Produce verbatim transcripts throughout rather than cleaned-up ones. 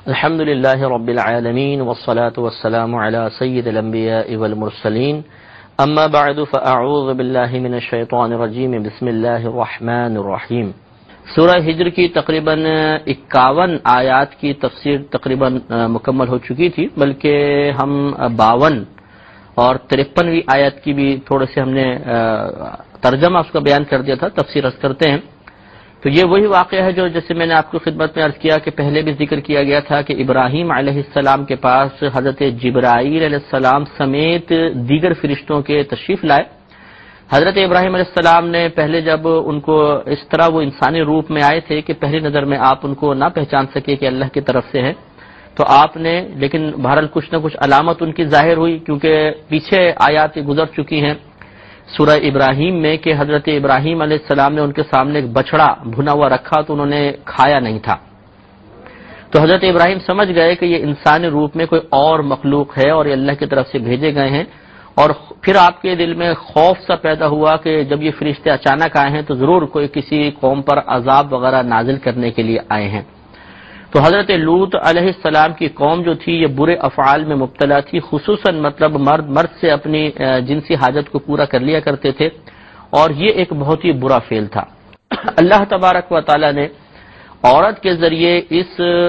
الحمد للہ رب العالمین والصلاة والسلام علی سید الانبیاء والمرسلین اما بعد فاعوذ باللہ من الشیطان الرجیم بسم اللہ الرحمن الرحیم۔ سورہ ہجر کی تقریباً اکاون آیات کی تفسیر تقریباً مکمل ہو چکی تھی، بلکہ ہم باون اور ترپنویں آیت کی بھی تھوڑے سے ہم نے ترجمہ اس کا بیان کر دیا تھا، تفسیر عرض کرتے ہیں۔ تو یہ وہی واقعہ ہے جو جیسے میں نے آپ کو خدمت میں عرض کیا کہ پہلے بھی ذکر کیا گیا تھا کہ ابراہیم علیہ السلام کے پاس حضرت جبرائیل علیہ السلام سمیت دیگر فرشتوں کے تشریف لائے۔ حضرت ابراہیم علیہ السلام نے پہلے جب ان کو اس طرح وہ انسانی روپ میں آئے تھے کہ پہلی نظر میں آپ ان کو نہ پہچان سکے کہ اللہ کی طرف سے ہیں، تو آپ نے لیکن بہرحال کچھ نہ کچھ علامت ان کی ظاہر ہوئی، کیونکہ پیچھے آیات گزر چکی ہیں سورہ ابراہیم میں کہ حضرت ابراہیم علیہ السلام نے ان کے سامنے ایک بچڑا بھنا ہوا رکھا تو انہوں نے کھایا نہیں تھا، تو حضرت ابراہیم سمجھ گئے کہ یہ انسانی روپ میں کوئی اور مخلوق ہے اور یہ اللہ کی طرف سے بھیجے گئے ہیں، اور پھر آپ کے دل میں خوف سا پیدا ہوا کہ جب یہ فرشتے اچانک آئے ہیں تو ضرور کوئی کسی قوم پر عذاب وغیرہ نازل کرنے کے لیے آئے ہیں۔ تو حضرت لوط علیہ السلام کی قوم جو تھی یہ برے افعال میں مبتلا تھی، خصوصاً مطلب مرد مرد سے اپنی جنسی حاجت کو پورا کر لیا کرتے تھے، اور یہ ایک بہت ہی برا فعل تھا۔ اللہ تبارک و تعالی نے عورت کے ذریعے اس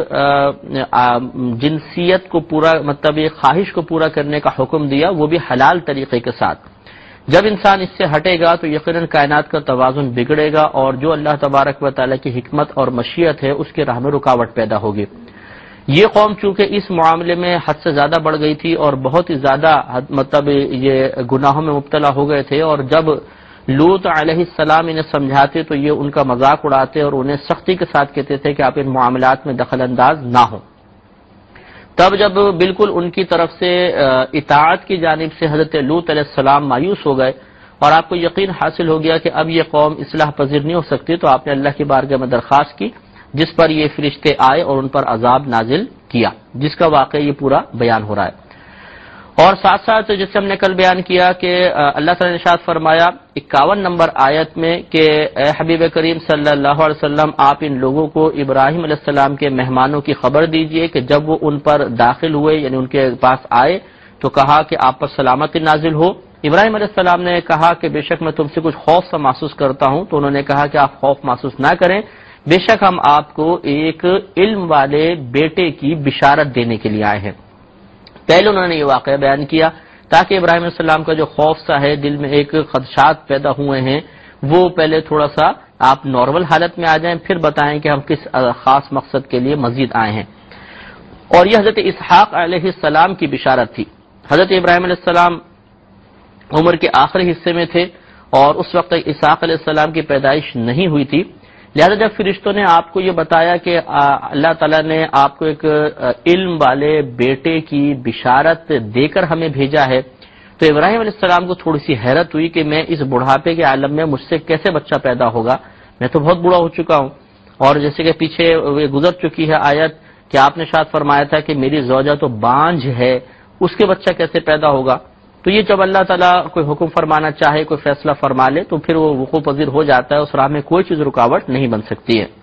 جنسیت کو پورا مطلب یہ خواہش کو پورا کرنے کا حکم دیا، وہ بھی حلال طریقے کے ساتھ۔ جب انسان اس سے ہٹے گا تو یقیناً کائنات کا توازن بگڑے گا، اور جو اللہ تبارک و تعالیٰ کی حکمت اور مشیت ہے اس کے راہ میں رکاوٹ پیدا ہوگی۔ یہ قوم چونکہ اس معاملے میں حد سے زیادہ بڑھ گئی تھی اور بہت ہی زیادہ مطلب یہ گناہوں میں مبتلا ہو گئے تھے، اور جب لوط علیہ السلام انہیں سمجھاتے تو یہ ان کا مذاق اڑاتے اور انہیں سختی کے ساتھ کہتے تھے کہ آپ ان معاملات میں دخل انداز نہ ہوں۔ تب جب بالکل ان کی طرف سے اطاعت کی جانب سے حضرت لوط علیہ السلام مایوس ہو گئے اور آپ کو یقین حاصل ہو گیا کہ اب یہ قوم اصلاح پذیر نہیں ہو سکتی، تو آپ نے اللہ کی بارگاہ میں درخواست کی، جس پر یہ فرشتے آئے اور ان پر عذاب نازل کیا، جس کا واقعہ یہ پورا بیان ہو رہا ہے۔ اور ساتھ ساتھ جیسے ہم نے کل بیان کیا کہ اللہ تعالی نے ارشاد فرمایا اکاون نمبر آیت میں کہ اے حبیب کریم صلی اللہ علیہ وسلم، آپ ان لوگوں کو ابراہیم علیہ السلام کے مہمانوں کی خبر دیجئے کہ جب وہ ان پر داخل ہوئے یعنی ان کے پاس آئے تو کہا کہ آپ پر سلامتی نازل ہو۔ ابراہیم علیہ السلام نے کہا کہ بے شک میں تم سے کچھ خوف سا محسوس کرتا ہوں، تو انہوں نے کہا کہ آپ خوف محسوس نہ کریں، بے شک ہم آپ کو ایک علم والے بیٹے کی بشارت دینے کے لیے آئے ہیں۔ پہلے انہوں نے یہ واقعہ بیان کیا تاکہ ابراہیم علیہ السلام کا جو خوف سا ہے دل میں ایک خدشات پیدا ہوئے ہیں وہ پہلے تھوڑا سا آپ نارمل حالت میں آ جائیں، پھر بتائیں کہ ہم کس خاص مقصد کے لیے مزید آئے ہیں۔ اور یہ حضرت اسحاق علیہ السلام کی بشارت تھی۔ حضرت ابراہیم علیہ السلام عمر کے آخری حصے میں تھے اور اس وقت اسحاق علیہ السلام کی پیدائش نہیں ہوئی تھی، لہذا جب فرشتوں نے آپ کو یہ بتایا کہ اللہ تعالیٰ نے آپ کو ایک علم والے بیٹے کی بشارت دے کر ہمیں بھیجا ہے، تو ابراہیم علیہ السلام کو تھوڑی سی حیرت ہوئی کہ میں اس بڑھاپے کے عالم میں مجھ سے کیسے بچہ پیدا ہوگا، میں تو بہت بوڑھا ہو چکا ہوں۔ اور جیسے کہ پیچھے گزر چکی ہے آیت کہ آپ نے شاید فرمایا تھا کہ میری زوجہ تو بانجھ ہے، اس کے بچہ کیسے پیدا ہوگا۔ تو یہ جب اللہ تعالیٰ کوئی حکم فرمانا چاہے، کوئی فیصلہ فرما لے تو پھر وہ وقوع پذیر ہو جاتا ہے، اس راہ میں کوئی چیز رکاوٹ نہیں بن سکتی ہے۔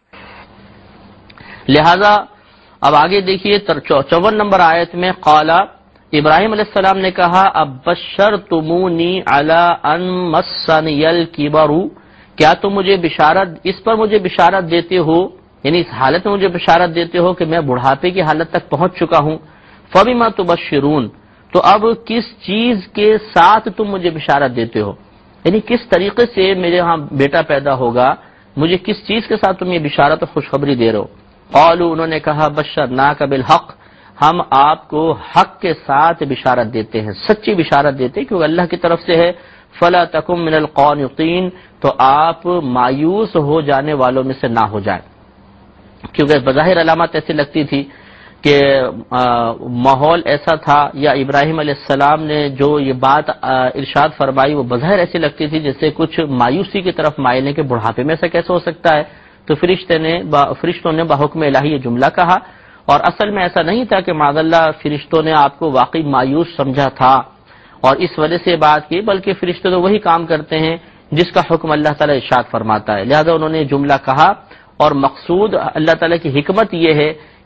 لہذا اب آگے دیکھیے چون نمبر آیت میں قال ابراہیم علیہ السلام نے کہا اب بشرتمونی علی ان مسنی الکبر، کیا تم مجھے بشارت اس پر مجھے بشارت دیتے ہو، یعنی اس حالت میں مجھے بشارت دیتے ہو کہ میں بڑھاپے کی حالت تک پہنچ چکا ہوں۔ فبما تبشرون، تو اب کس چیز کے ساتھ تم مجھے بشارت دیتے ہو، یعنی کس طریقے سے میرے ہاں بیٹا پیدا ہوگا، مجھے کس چیز کے ساتھ تم یہ بشارت اور خوشخبری دے رہے ہو۔ قالوا، انہوں نے کہا بشرناک بالحق، ہم آپ کو حق کے ساتھ بشارت دیتے ہیں، سچی بشارت دیتے ہیں کیونکہ اللہ کی طرف سے ہے۔ فلا تکن من القانطین، تو آپ مایوس ہو جانے والوں میں سے نہ ہو جائیں، کیونکہ بظاہر علامات ایسی لگتی تھی کہ ماحول ایسا تھا یا ابراہیم علیہ السلام نے جو یہ بات ارشاد فرمائی وہ بظاہر ایسی لگتی تھی جیسے کچھ مایوسی کی طرف مائل ہے کہ بڑھاپے میں ایسا کیسے ہو سکتا ہے۔ تو فرشتے نے فرشتوں نے بحکم الہی یہ جملہ کہا، اور اصل میں ایسا نہیں تھا کہ معاذ اللہ فرشتوں نے آپ کو واقعی مایوس سمجھا تھا اور اس وجہ سے بات کی، بلکہ فرشتے تو وہی کام کرتے ہیں جس کا حکم اللہ تعالیٰ ارشاد فرماتا ہے، لہذا انہوں نے جملہ کہا، اور مقصود اللہ تعالیٰ کی حکمت یہ ہے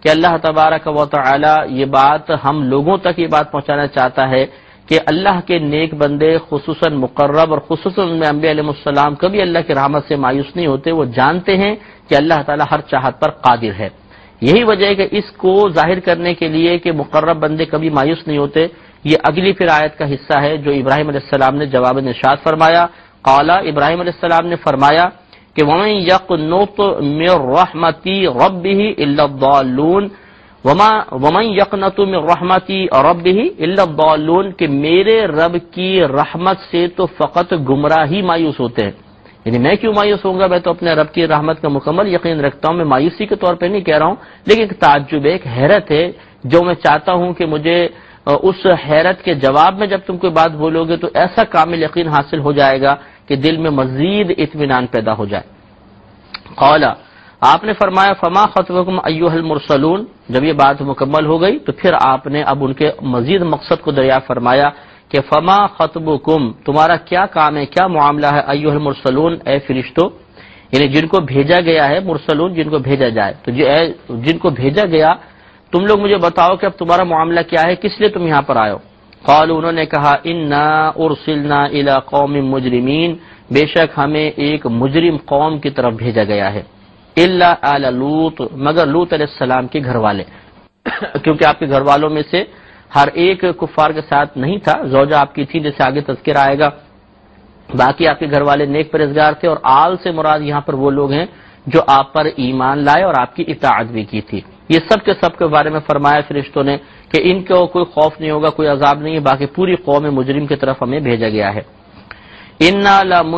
کہ اللہ تبارک و تعالی یہ بات ہم لوگوں تک یہ بات پہنچانا چاہتا ہے کہ اللہ کے نیک بندے خصوصاً مقرب اور خصوصاً ان میں انبیاء علیہ السلام کبھی اللہ کی رحمت سے مایوس نہیں ہوتے، وہ جانتے ہیں کہ اللہ تعالی ہر چاہت پر قادر ہے۔ یہی وجہ ہے کہ اس کو ظاہر کرنے کے لیے کہ مقرب بندے کبھی مایوس نہیں ہوتے، یہ اگلی پھر آیت کا حصہ ہے جو ابراہیم علیہ السلام نے جواب ارشاد فرمایا۔ قال ابراہیم علیہ السلام نے فرمایا کہ وَمَن يَقْنُطُ مِن رَحْمَتِ رَبِّهِ إِلَّا الضَّالُّونَ وَمَن يَقْنَطُ مِن رَحْمَتِ رَبِّهِ إِلَّا الضَّالُّونَ کہ میرے رب کی رحمت سے تو فقط گمراہ ہی مایوس ہوتے ہیں۔ یعنی میں کیوں مایوس ہوں گا، میں تو اپنے رب کی رحمت کا مکمل یقین رکھتا ہوں، میں مایوسی کے طور پہ نہیں کہہ رہا ہوں، لیکن ایک تعجب ہے، ایک حیرت ہے جو میں چاہتا ہوں کہ مجھے اس حیرت کے جواب میں جب تم کوئی بات بولو گے تو ایسا کامل یقین حاصل ہو جائے گا کہ دل میں مزید اطمینان پیدا ہو جائے۔ قال آپ نے فرمایا فما خطبکم ایھا المرسلون، جب یہ بات مکمل ہو گئی تو پھر آپ نے اب ان کے مزید مقصد کو دریافت فرمایا کہ فما خطبکم تمہارا کیا کام ہے، کیا معاملہ ہے، ایھا المرسلون اے فرشتوں، یعنی جن کو بھیجا گیا ہے، مرسلون جن کو بھیجا جائے، تو جن کو بھیجا گیا تم لوگ مجھے بتاؤ کہ اب تمہارا معاملہ کیا ہے، کس لیے تم یہاں پر آئے ہو؟ قالوا انہوں نے کہا انا ارسلنا الى قوم مجرمین، بے شک ہمیں ایک مجرم قوم کی طرف بھیجا گیا ہے، الا آل لوط مگر لوط علیہ السلام کے گھر والے، کیونکہ آپ کے گھر والوں میں سے ہر ایک کفار کے ساتھ نہیں تھا، زوجہ آپ کی تھی جیسے آگے تذکرہ آئے گا، باقی آپ کے گھر والے نیک پرہیزگار تھے، اور آل سے مراد یہاں پر وہ لوگ ہیں جو آپ پر ایمان لائے اور آپ کی اطاعت بھی کی تھی۔ یہ سب کے سب کے بارے میں فرمایا فرشتوں نے کہ ان کو کوئی خوف نہیں ہوگا، کوئی عذاب نہیں ہے، باقی پوری قوم مجرم کی طرف ہمیں بھیجا گیا ہے۔ انا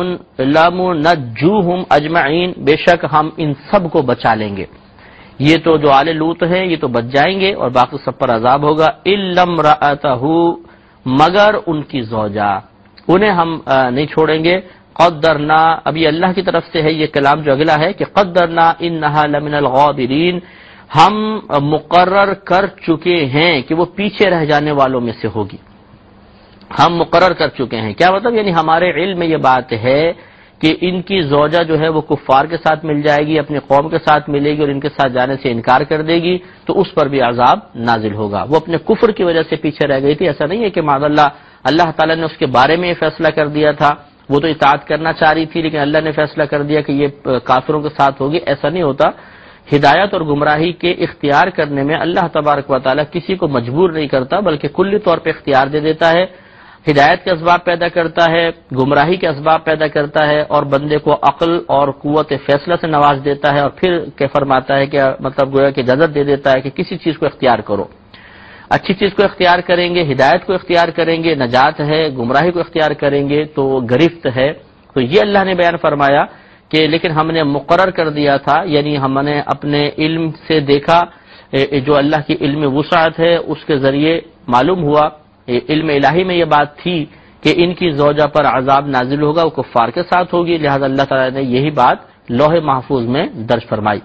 لمنجوہم اجمعین، بے شک ہم ان سب کو بچا لیں گے، یہ تو جو آل لوط ہیں یہ تو بچ جائیں گے اور باقی سب پر عذاب ہوگا، الا امرأتہ مگر ان کی زوجہ، انہیں ہم نہیں چھوڑیں گے۔ قدرنا، ابھی اللہ کی طرف سے ہے یہ کلام جو اگلا ہے کہ قدرنا انہا لمن الغابرین، ہم مقرر کر چکے ہیں کہ وہ پیچھے رہ جانے والوں میں سے ہوگی، ہم مقرر کر چکے ہیں۔ کیا مطلب؟ یعنی ہمارے علم میں یہ بات ہے کہ ان کی زوجہ جو ہے وہ کفار کے ساتھ مل جائے گی، اپنی قوم کے ساتھ ملے گی اور ان کے ساتھ جانے سے انکار کر دے گی، تو اس پر بھی عذاب نازل ہوگا۔ وہ اپنے کفر کی وجہ سے پیچھے رہ گئی تھی، ایسا نہیں ہے کہ معاذ اللہ اللہ تعالیٰ نے اس کے بارے میں یہ فیصلہ کر دیا تھا، وہ تو اطاعت کرنا چاہ رہی تھی لیکن اللہ نے فیصلہ کر دیا کہ یہ کافروں کے ساتھ ہوگی، ایسا نہیں ہوتا۔ ہدایت اور گمراہی کے اختیار کرنے میں اللہ تبارک و تعالیٰ کسی کو مجبور نہیں کرتا، بلکہ کلی طور پہ اختیار دے دیتا ہے، ہدایت کے اسباب پیدا کرتا ہے، گمراہی کے اسباب پیدا کرتا ہے، اور بندے کو عقل اور قوت فیصلہ سے نواز دیتا ہے، اور پھر کہ فرماتا ہے کہ مطلب گویا کہ اجازت دے دیتا ہے کہ کسی چیز کو اختیار کرو، اچھی چیز کو اختیار کریں گے، ہدایت کو اختیار کریں گے نجات ہے، گمراہی کو اختیار کریں گے تو گرفت ہے۔ تو یہ اللہ نے بیان فرمایا کہ لیکن ہم نے مقرر کر دیا تھا، یعنی ہم نے اپنے علم سے دیکھا، جو اللہ کی علم وسعت ہے اس کے ذریعے معلوم ہوا، علم الہی میں یہ بات تھی کہ ان کی زوجہ پر عذاب نازل ہوگا، وہ کفار کے ساتھ ہوگی، لہذا اللہ تعالیٰ نے یہی بات لوح محفوظ میں درج فرمائی۔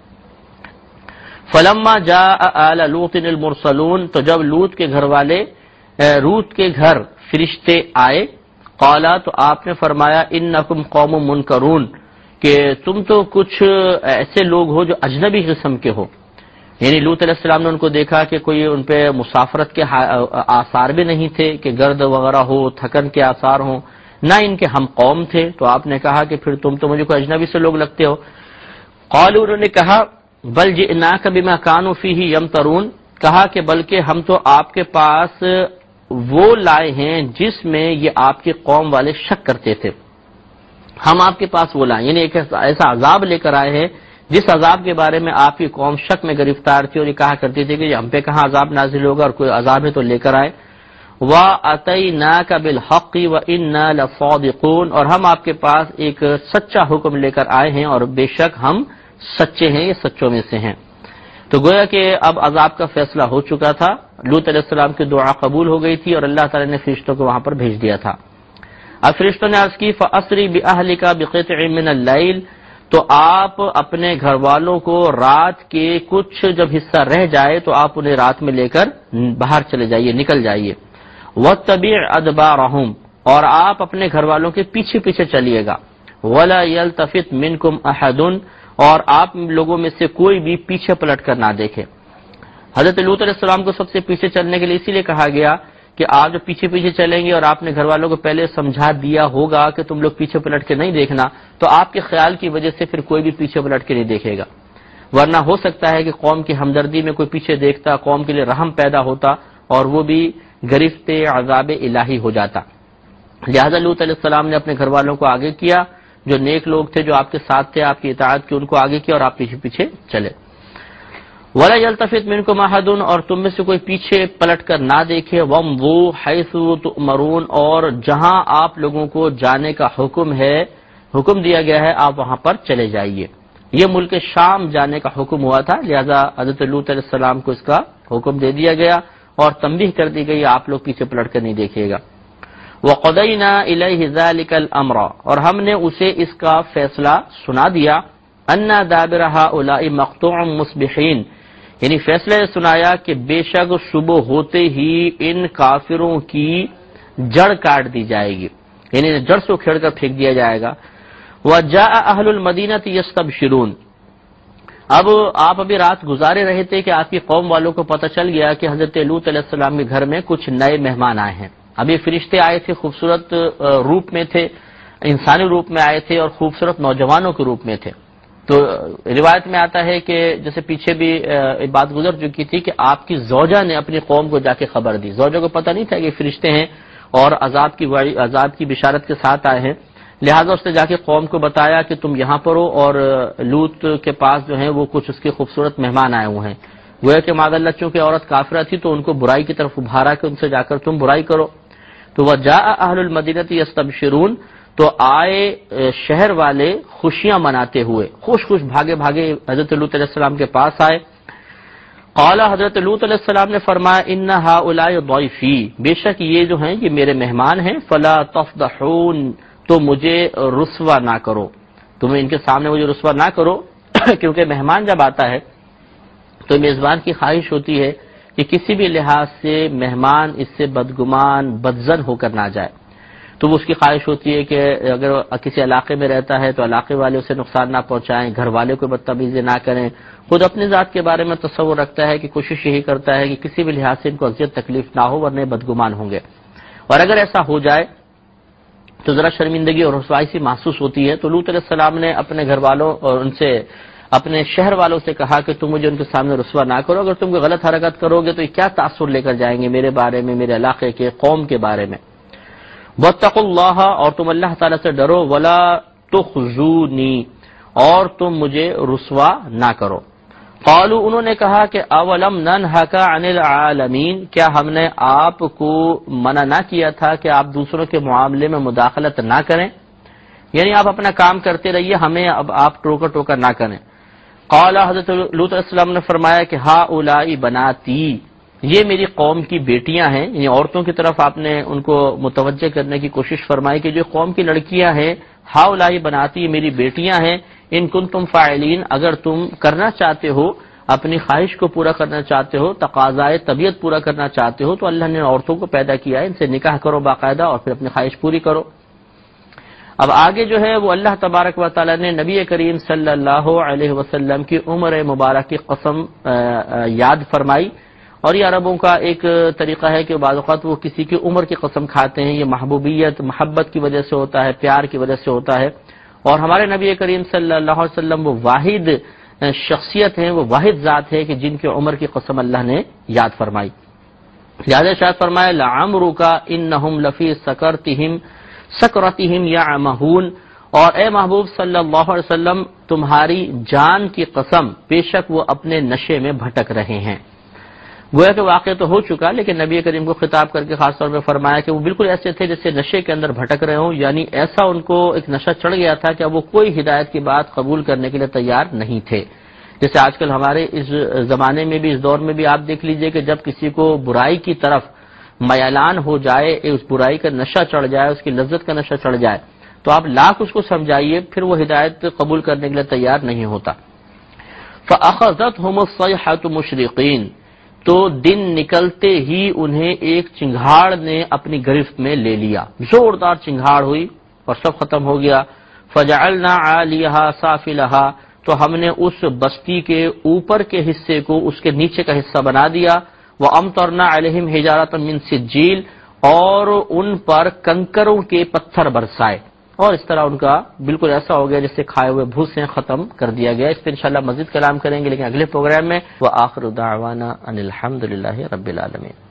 فلما جاء آل لوط المرسلون، تو جب لوط کے گھر والے لوط کے گھر فرشتے آئے، قالا تو آپ نے فرمایا انکم قوم منکرون کہ تم تو کچھ ایسے لوگ ہو جو اجنبی قسم کے ہو، یعنی لوط علیہ السلام نے ان کو دیکھا کہ کوئی ان پہ مسافرت کے آثار بھی نہیں تھے کہ گرد وغیرہ ہو، تھکن کے آثار ہوں، نہ ان کے ہم قوم تھے، تو آپ نے کہا کہ پھر تم تو مجھے کوئی اجنبی سے لوگ لگتے ہو۔ قالوا انہوں نے کہا بل جئناک بما كانوا فيه يمترون، کہا کہ بلکہ ہم تو آپ کے پاس وہ لائے ہیں جس میں یہ آپ کی قوم والے شک کرتے تھے، ہم آپ کے پاس وہ لائے، یعنی ایک ایسا عذاب لے کر آئے ہیں جس عذاب کے بارے میں آپ کی قوم شک میں گرفتار تھی اور یہ کہا کرتی تھی کہ ہم پہ کہاں عذاب نازل ہوگا اور کوئی عذاب ہے تو لے کر آئے۔ وَأَتَيْنَاكَ بِالْحَقِّ وَإِنَّا لَصَادِقُونَ، اور ہم آپ کے پاس ایک سچا حکم لے کر آئے ہیں اور بے شک ہم سچے ہیں، یہ سچوں میں سے ہیں۔ تو گویا کہ اب عذاب کا فیصلہ ہو چکا تھا، لوط علیہ السلام کی دعا قبول ہو گئی تھی اور اللہ تعالی نے فرشتوں کو وہاں پر بھیج دیا تھا۔ اب فرشتوں نے عرض کی فَأَسْرِ بِأَهْلِكَ بِقِطْعٍ مِّنَ اللَّيْلِ، تو آپ اپنے گھر والوں کو رات کے کچھ جب حصہ رہ جائے تو آپ انہیں رات میں لے کر باہر چلے جائیے، نکل جائیے۔ وَاتَّبِعْ أَدْبَارَهُمْ، اور آپ اپنے گھر والوں کے پیچھے پیچھے چلیے گا۔ وَلَا يَلْتَفِتْ مِنْكُمْ أَحَدٌ، اور آپ لوگوں میں سے کوئی بھی پیچھے پلٹ کر نہ دیکھے۔ حضرت لوط علیہ السلام کو سب سے پیچھے چلنے کے لیے اسی لیے کہا گیا کہ آپ جو پیچھے پیچھے چلیں گے اور آپ نے گھر والوں کو پہلے سمجھا دیا ہوگا کہ تم لوگ پیچھے پلٹ کے نہیں دیکھنا، تو آپ کے خیال کی وجہ سے پھر کوئی بھی پیچھے پلٹ کے نہیں دیکھے گا، ورنہ ہو سکتا ہے کہ قوم کی ہمدردی میں کوئی پیچھے دیکھتا، قوم کے لیے رحم پیدا ہوتا اور وہ بھی گرفت عذاب الہی ہو جاتا۔ لہذا لوط علیہ السلام نے اپنے گھر والوں کو آگے کیا، جو نیک لوگ تھے، جو آپ کے ساتھ تھے، آپ کی اطاعت کی، ان کو آگے کیا اور آپ پیچھے پیچھے چلے۔ وَلَا يَلْتَفِتْ مِنْكُمْ أَحَدٌ، اور تم میں سے کوئی پیچھے پلٹ کر نہ دیکھے، وَامْضُوا حَيْثُ تُؤْمَرُونَ، اور جہاں آپ لوگوں کو جانے کا حکم ہے، حکم دیا گیا ہے، آپ وہاں پر چلے جائیے۔ یہ ملک شام جانے کا حکم ہوا تھا، لہذا حضرت لوط علیہ السلام کو اس کا حکم دے دیا گیا اور تنبیہ کر دی گئی آپ لوگ پیچھے پلٹ کر نہیں دیکھیے گا۔ وَقَضَيْنَا إِلَيْهِ ذَلِكَ الْأَمْرَ، اور ہم نے اسے اس کا فیصلہ سنا دیا، أَنَّ دَابِرَ هَؤُلَاءِ مَقْطُوعٌ مُصْبِحِينَ، یعنی فیصلہ یہ سنایا کہ بے شک صبح ہوتے ہی ان کافروں کی جڑ کاٹ دی جائے گی، یعنی جڑ سے کھیڑ کر پھینک دیا جائے گا۔ وَجَاءَ أَهْلُ الْمَدِينَةِ يَسْتَبْشِرُونَ، اب آپ ابھی رات گزارے رہے تھے کہ آپ کی قوم والوں کو پتہ چل گیا کہ حضرت لوط علیہ السلام کے گھر میں کچھ نئے مہمان آئے ہیں۔ ابھی فرشتے آئے تھے، خوبصورت روپ میں تھے، انسانی روپ میں آئے تھے اور خوبصورت نوجوانوں کے روپ میں تھے۔ تو روایت میں آتا ہے کہ جیسے پیچھے بھی بات گزر چکی تھی کہ آپ کی زوجہ نے اپنی قوم کو جا کے خبر دی، زوجہ کو پتہ نہیں تھا کہ فرشتے ہیں اور عذاب کی عذاب کی بشارت کے ساتھ آئے ہیں، لہذا اس نے جا کے قوم کو بتایا کہ تم یہاں پر ہو اور لوط کے پاس جو ہے وہ کچھ اس کے خوبصورت مہمان آئے ہوئے ہیں۔ گویا کہ معاذ اللہ چونکہ عورت کافرہ تھی تو ان کو برائی کی طرف ابھارا کہ ان سے جا کر تم برائی کرو۔ تو وجاء اہل المدینہ یستبشرون، تو آئے شہر والے خوشیاں مناتے ہوئے، خوش خوش بھاگے بھاگے حضرت لوط علیہ السلام کے پاس آئے۔ قال، حضرت لوط علیہ السلام نے فرمایا، ان هؤلاء ضیفی، بے شک یہ جو ہیں یہ میرے مہمان ہیں، فلا تفضحون، تو مجھے رسوا نہ کرو، تم ان کے سامنے مجھے رسوا نہ کرو کیونکہ مہمان جب آتا ہے تو میزبان کی خواہش ہوتی ہے کہ کسی بھی لحاظ سے مہمان اس سے بدگمان بدظن ہو کر نہ جائے، تو وہ اس کی خواہش ہوتی ہے کہ اگر کسی علاقے میں رہتا ہے تو علاقے والے اسے نقصان نہ پہنچائیں، گھر والے کو بدتمیزی نہ کریں، خود اپنی ذات کے بارے میں تصور رکھتا ہے کہ کوشش یہی کرتا ہے کہ کسی بھی لحاظ سے ان کو اذیت تکلیف نہ ہو ورنہ بدگمان ہوں گے، اور اگر ایسا ہو جائے تو ذرا شرمندگی اور رسوائی سی محسوس ہوتی ہے۔ تو لوط علیہ السلام نے اپنے گھر والوں اور ان سے اپنے شہر والوں سے کہا کہ تم مجھے ان کے سامنے رسوا نہ کرو، اگر تم کوئی غلط حرکت کرو گے تو یہ کیا تاثر لے کر جائیں گے میرے بارے میں، میرے علاقے کے، قوم کے بارے میں۔ واتقوا اللہ، اور تم اللہ تعالیٰ سے ڈرو، ولا تخزونی، اور تم مجھے رسوا نہ کرو۔ قالوا، انہوں نے کہا کہ اولم ننہک عن العالمین، کیا ہم نے آپ کو منع نہ کیا تھا کہ آپ دوسروں کے معاملے میں مداخلت نہ کریں، یعنی آپ اپنا کام کرتے رہیے، ہمیں اب آپ ٹوکا ٹوکا نہ کریں۔ قال، حضرت لوط علیہ السلام نے فرمایا کہ ہؤلاء بناتی، یہ میری قوم کی بیٹیاں ہیں، یعنی عورتوں کی طرف آپ نے ان کو متوجہ کرنے کی کوشش فرمائی کہ جو قوم کی لڑکیاں ہیں، ہؤلاء بناتی، میری بیٹیاں ہیں، ان کنتم فاعلین، اگر تم کرنا چاہتے ہو، اپنی خواہش کو پورا کرنا چاہتے ہو، تقاضائے طبیعت پورا کرنا چاہتے ہو، تو اللہ نے عورتوں کو پیدا کیا ہے، ان سے نکاح کرو باقاعدہ اور پھر اپنی خواہش پوری کرو۔ اب آگے جو ہے وہ اللہ تبارک و تعالیٰ نے نبی کریم صلی اللہ علیہ وسلم کی عمر مبارک کی قسم یاد فرمائی، اور یہ عربوں کا ایک طریقہ ہے کہ بعض اوقات وہ کسی کی عمر کی قسم کھاتے ہیں، یہ محبوبیت محبت کی وجہ سے ہوتا ہے، پیار کی وجہ سے ہوتا ہے، اور ہمارے نبی کریم صلی اللہ علیہ وسلم وہ واحد شخصیت ہیں، وہ واحد ذات ہے کہ جن کی عمر کی قسم اللہ نے یاد فرمائی۔ لہذا شاید فرمایا لعمرک انہم لفی سکرتہم سکرتہم یعمہون، اور اے محبوب صلی اللہ علیہ وسلم تمہاری جان کی قسم، بے شک وہ اپنے نشے میں بھٹک رہے ہیں۔ گویا کہ واقع تو ہو چکا، لیکن نبی کریم کو خطاب کر کے خاص طور پہ فرمایا کہ وہ بالکل ایسے تھے جیسے نشے کے اندر بھٹک رہے ہوں، یعنی ایسا ان کو ایک نشہ چڑھ گیا تھا کہ اب وہ کوئی ہدایت کی بات قبول کرنے کے لیے تیار نہیں تھے۔ جیسے آج کل ہمارے اس زمانے میں بھی، اس دور میں بھی آپ دیکھ لیجئے کہ جب کسی کو برائی کی طرف میلان ہو جائے، اس برائی کا نشہ چڑھ جائے، اس کی لذت کا نشہ چڑھ جائے، تو آپ لاکھ اس کو سمجھائیے، پھر وہ ہدایت قبول کرنے کے لیے تیار نہیں ہوتا۔ فَأَخَذَتْهُمُ الصَّيْحَةُ مُشْرِقِينَ، تو دن نکلتے ہی انہیں ایک چنگھاڑ نے اپنی گرفت میں لے لیا، زوردار چنگھاڑ ہوئی اور سب ختم ہو گیا۔ فَجَعَلْنَا عَالِيَهَا سَافِلَهَا، تو ہم نے اس بستی کے اوپر کے حصے کو اس کے نیچے کا حصہ بنا دیا، وَأَمْطَرْنَا عَلَيْهِمْ حِجَارَةً مِّن سِجِّيلٍ، اور ان پر کنکروں کے پتھر برسائے، اور اس طرح ان کا بالکل ایسا ہو گیا جیسے کھائے ہوئے بھوسے ختم کر دیا گیا۔ اس پہ انشاءاللہ مزید کلام کریں گے لیکن اگلے پروگرام میں۔ وآخر دعوانا ان الحمد للہ رب العالمین۔